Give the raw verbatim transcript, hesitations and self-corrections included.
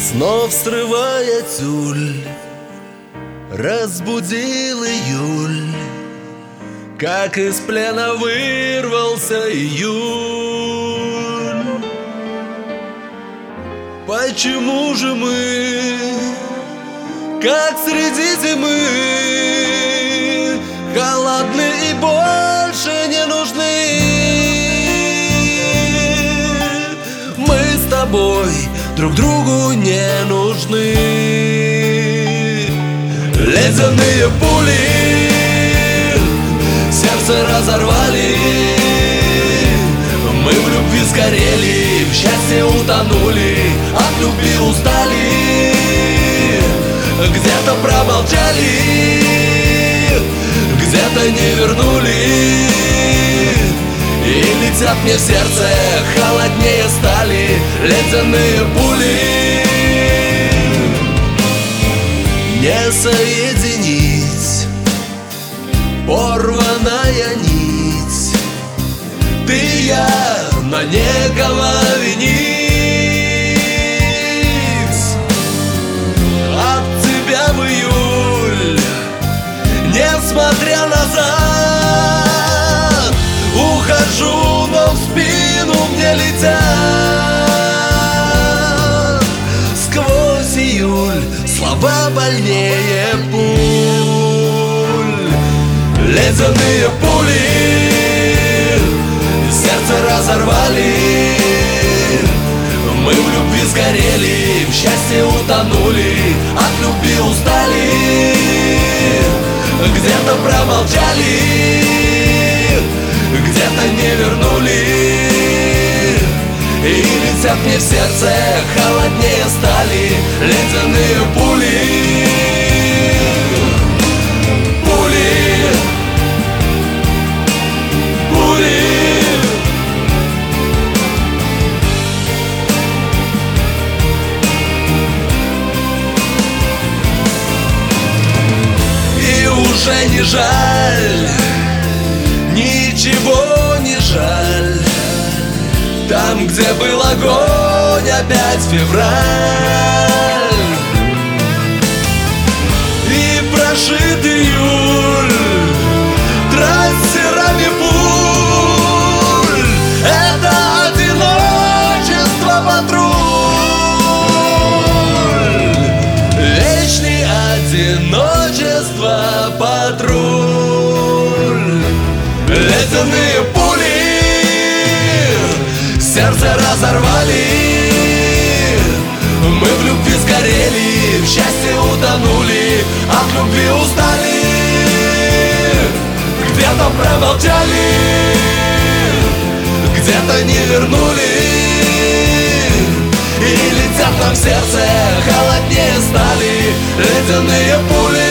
снов срывая тюль, разбудил июль, как из плена вырвался июнь. Почему же мы, как среди зимы, холодны и больше не нужны? Мы с тобой друг другу не нужны. Ледяные пули сердце разорвали, мы в любви сгорели, в счастье утонули, от любви устали, где-то промолчали, где-то не вернули. И летят мне в сердце, холоднее стали ледяные пули. Не соединить порванная нить, ты и я, но некого винить. От тебя в июль, несмотря назад, ухожу, но в спину мне летят. Сквозь июль слова больнее пуль. Ледяные пули сердце разорвали, мы в любви сгорели, в счастье утонули, от любви устали, где-то промолчали, где-то не вернули. И летят мне в сердце, холоднее стали ледяные пули. Пули, пули. И уже не жаль, ничего не жаль. Там, где был огонь, опять февраль. И прошит июль трассерами пуль. Это одиночество патруль, вечный одиночество патруль. Ледяные пули сердце разорвали, мы в любви сгорели, в счастье утонули, от любви устали, где-то промолчали, где-то не вернули. И летят нам в сердце, холоднее стали ледяные пули.